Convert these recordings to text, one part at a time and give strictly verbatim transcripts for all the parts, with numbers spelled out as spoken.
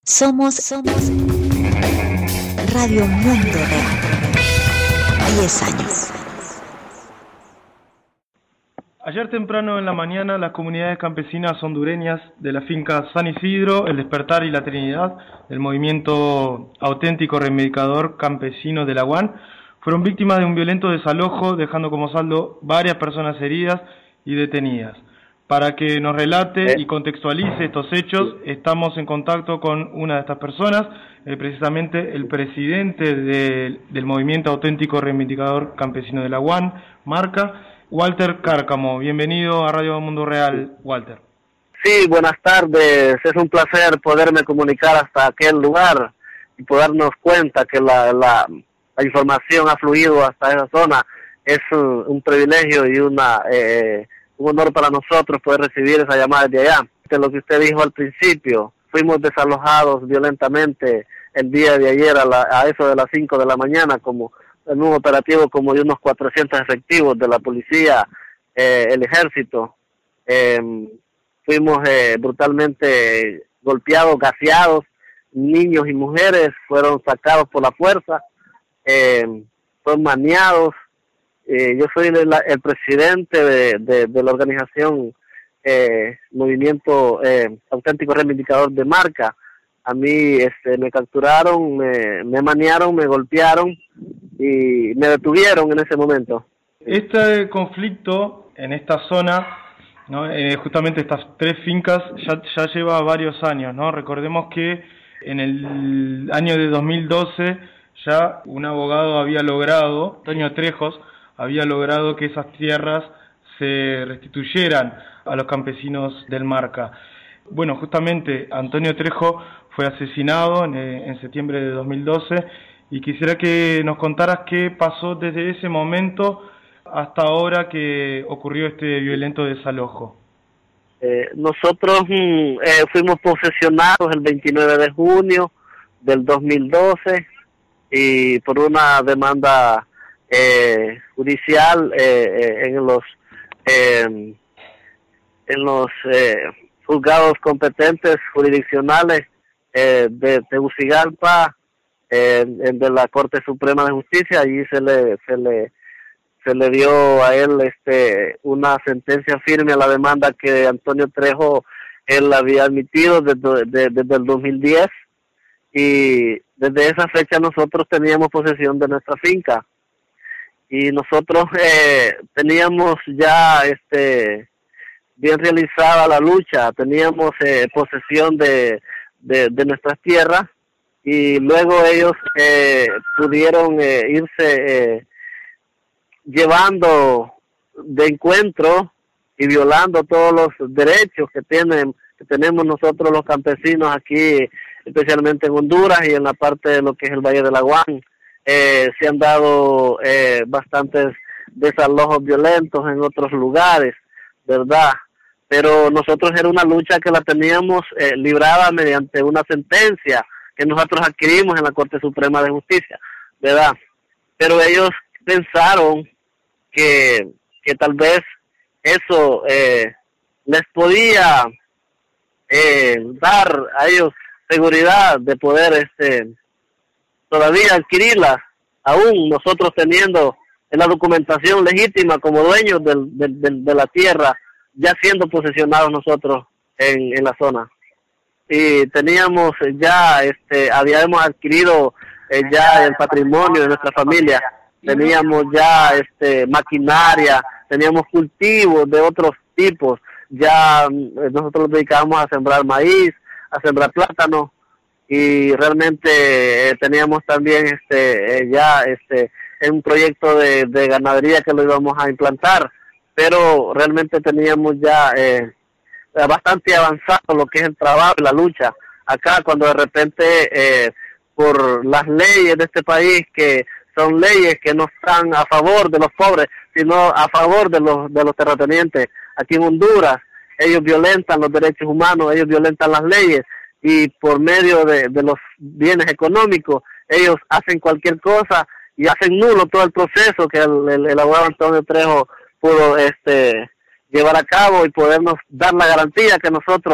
Somos, somos Radio Mundo Real. diez años. Ayer temprano en la mañana, las comunidades campesinas hondureñas de la finca San Isidro, El Despertar y La Trinidad, del movimiento auténtico reivindicador campesino de la U A N, fueron víctimas de un violento desalojo, dejando como saldo varias personas heridas y detenidas. Para que nos relate y contextualice estos hechos, estamos en contacto con una de estas personas, eh, precisamente el presidente de, del movimiento auténtico reivindicador campesino de la U A N, Marca, Walter Cárcamo. Bienvenido a Radio Mundo Real, Walter. Sí, buenas tardes. Es un placer poderme comunicar hasta aquel lugar y podernos cuenta que la, la, la información ha fluido hasta esa zona. Es un, un privilegio y una eh, un honor para nosotros poder recibir esa llamada de allá. De lo que usted dijo al principio, fuimos desalojados violentamente el día de ayer a, la, a eso de las cinco de la mañana, como en un operativo como de unos cuatrocientos efectivos de la policía, eh, el ejército. Eh, fuimos eh, brutalmente golpeados, gaseados, niños y mujeres fueron sacados por la fuerza, eh, fueron maniados. Eh, yo soy el, el presidente de, de, de la organización eh, Movimiento eh, Auténtico Reivindicador de Marca. A mí este, me capturaron, me, me maniaron, me golpearon y me detuvieron en ese momento. Este conflicto en esta zona, ¿no? eh, justamente estas tres fincas, ya, ya lleva varios años, ¿no? Recordemos que en el año de dos mil doce ya un abogado había logrado, Antonio Trejos, había logrado que esas tierras se restituyeran a los campesinos del Marca. Bueno, justamente Antonio Trejo fue asesinado en, en septiembre de dos mil doce y quisiera que nos contaras qué pasó desde ese momento hasta ahora que ocurrió este violento desalojo. Eh, nosotros eh, fuimos posesionados el veintinueve de junio del dos mil doce y por una demanda eh, judicial eh, eh, en los eh, en los eh, juzgados competentes jurisdiccionales eh, de Tegucigalpa, eh, de la Corte Suprema de Justicia. Allí se le se le se le dio a él este una sentencia firme a la demanda que Antonio Trejo él había admitido desde, desde, desde el dos mil diez, y desde esa fecha nosotros teníamos posesión de nuestra finca y nosotros eh, teníamos ya este bien realizada la lucha, teníamos eh, posesión de, de, de nuestras tierras, y luego ellos eh, pudieron eh, irse eh, llevando de encuentro y violando todos los derechos que tienen que tenemos nosotros los campesinos aquí, especialmente en Honduras y en la parte de lo que es el Valle de la U A N. Eh, se han dado eh, bastantes desalojos violentos en otros lugares, ¿verdad? Pero nosotros era una lucha que la teníamos eh, librada mediante una sentencia que nosotros adquirimos en la Corte Suprema de Justicia, ¿verdad? Pero ellos pensaron que, que tal vez eso eh, les podía eh, dar a ellos seguridad de poder este todavía adquirirlas, aún nosotros teniendo la documentación legítima como dueños del, del, del, de la tierra, ya siendo posesionados nosotros en, en la zona. Y teníamos ya, este, habíamos adquirido eh, ya el patrimonio de nuestra familia, teníamos ya este maquinaria, teníamos cultivos de otros tipos, ya eh, nosotros nos dedicábamos a sembrar maíz, a sembrar plátano, y realmente eh, teníamos también este eh, ya este un proyecto de, de ganadería que lo íbamos a implantar, pero realmente teníamos ya eh, bastante avanzado lo que es el trabajo y la lucha. Acá cuando de repente eh, por las leyes de este país, que son leyes que no están a favor de los pobres, sino a favor de los de los terratenientes, aquí en Honduras ellos violentan los derechos humanos, ellos violentan las leyes, y por medio de, de los bienes económicos ellos hacen cualquier cosa y hacen nulo todo el proceso que el, el, el abogado Antonio Trejo pudo este llevar a cabo y podernos dar la garantía que nosotros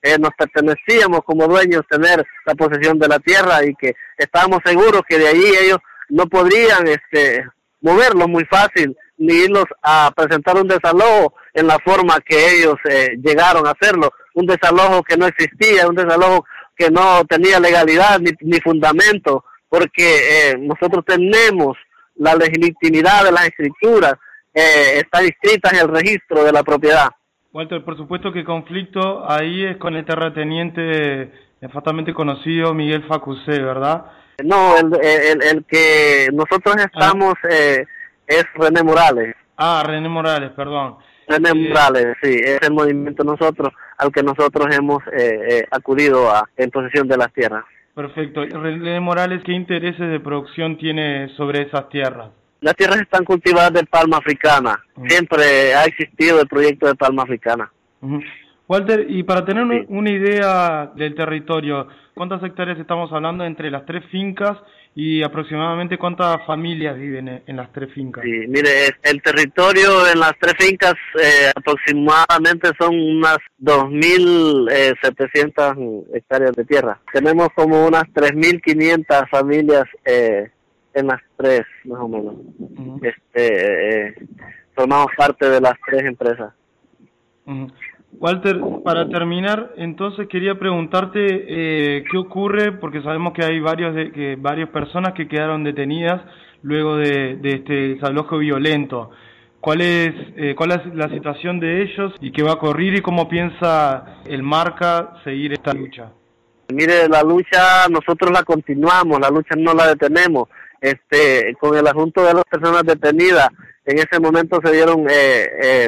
eh, nos pertenecíamos como dueños tener la posesión de la tierra y que estábamos seguros que de allí ellos no podrían este, moverlos muy fácil ni irlos a presentar un desalojo en la forma que ellos eh, llegaron a hacerlo, un desalojo que no existía, un desalojo que no tenía legalidad ni, ni fundamento, porque eh, nosotros tenemos la legitimidad de las escrituras, eh, están inscritas en el registro de la propiedad. Walter, por supuesto que el conflicto ahí es con el terrateniente nefastamente conocido Miguel Facusé, ¿verdad? No, el, el, el que nosotros estamos ah. eh, es René Morales. Ah, René Morales, perdón. René eh, Morales, sí, es el movimiento nosotros al que nosotros hemos eh, eh, acudido a, en posesión de las tierras. Perfecto. René Morales, ¿qué intereses de producción tiene sobre esas tierras? Las tierras están cultivadas de palma africana. Uh-huh. Siempre ha existido el proyecto de palma africana. Uh-huh. Walter, y para tener sí. una idea del territorio, ¿cuántas hectáreas estamos hablando entre las tres fincas y aproximadamente cuántas familias viven en las tres fincas? Sí, mire, el territorio en las tres fincas eh, aproximadamente son unas dos mil setecientas hectáreas de tierra. Tenemos como unas tres mil quinientas familias eh, en las tres, más o menos. Uh-huh. Este, eh, formamos parte de las tres empresas. Uh-huh. Walter, para terminar, entonces quería preguntarte eh, qué ocurre, porque sabemos que hay varios de, que varias personas que quedaron detenidas luego de, de este desalojo violento. ¿Cuál es, eh, cuál es la situación de ellos y qué va a ocurrir y cómo piensa el Marca seguir esta lucha? Mire, la lucha nosotros la continuamos, la lucha no la detenemos. Este, con el asunto de las personas detenidas, en ese momento se dieron eh, eh,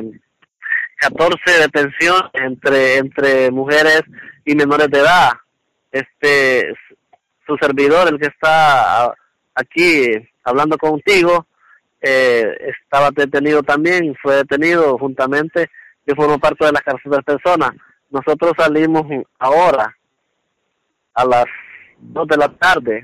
catorce detenciones entre entre mujeres y menores de edad. Este, su servidor, el que está aquí hablando contigo, eh, estaba detenido también, fue detenido juntamente, yo formo parte de la cárcel de personas. Nosotros salimos ahora a las dos de la tarde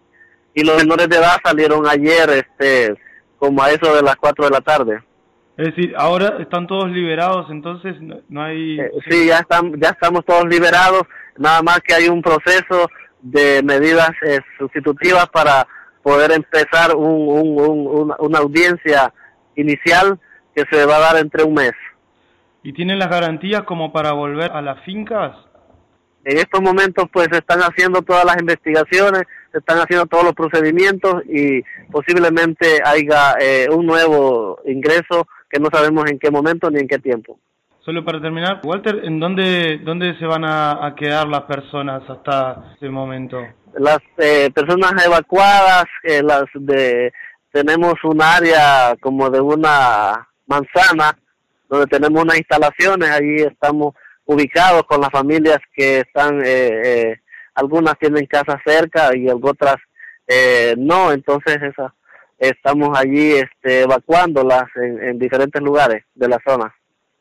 y los menores de edad salieron ayer este como a eso de las cuatro de la tarde. Es decir, ahora están todos liberados, entonces no, no hay... Eh, sí, ya están, ya estamos todos liberados, nada más que hay un proceso de medidas eh, sustitutivas para poder empezar un, un, un, una, una audiencia inicial que se va a dar entre un mes. ¿Y tienen las garantías como para volver a las fincas? En estos momentos pues se están haciendo todas las investigaciones, se están haciendo todos los procedimientos y posiblemente haya eh, un nuevo ingreso que no sabemos en qué momento ni en qué tiempo. Solo para terminar, Walter, ¿en dónde dónde se van a, a quedar las personas hasta ese momento? Las eh, personas evacuadas, eh, las de tenemos un área como de una manzana donde tenemos unas instalaciones, allí estamos ubicados con las familias que están, eh, eh, algunas tienen casas cerca y otras eh, no, entonces esa, estamos allí este, evacuándolas en, en diferentes lugares de la zona.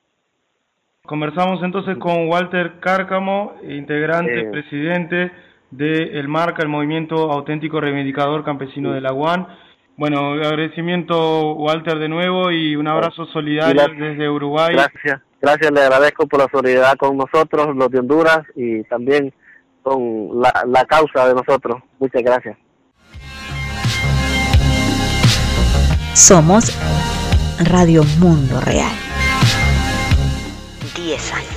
Conversamos entonces con Walter Cárcamo, integrante, eh, presidente de el Marca, el Movimiento Auténtico Reivindicador Campesino de la U A N. Bueno, agradecimiento Walter de nuevo y un abrazo solidario gracias, desde Uruguay. Gracias, gracias, le agradezco por la solidaridad con nosotros, los de Honduras, y también con la, la causa de nosotros. Muchas gracias. Somos Radio Mundo Real. diez años.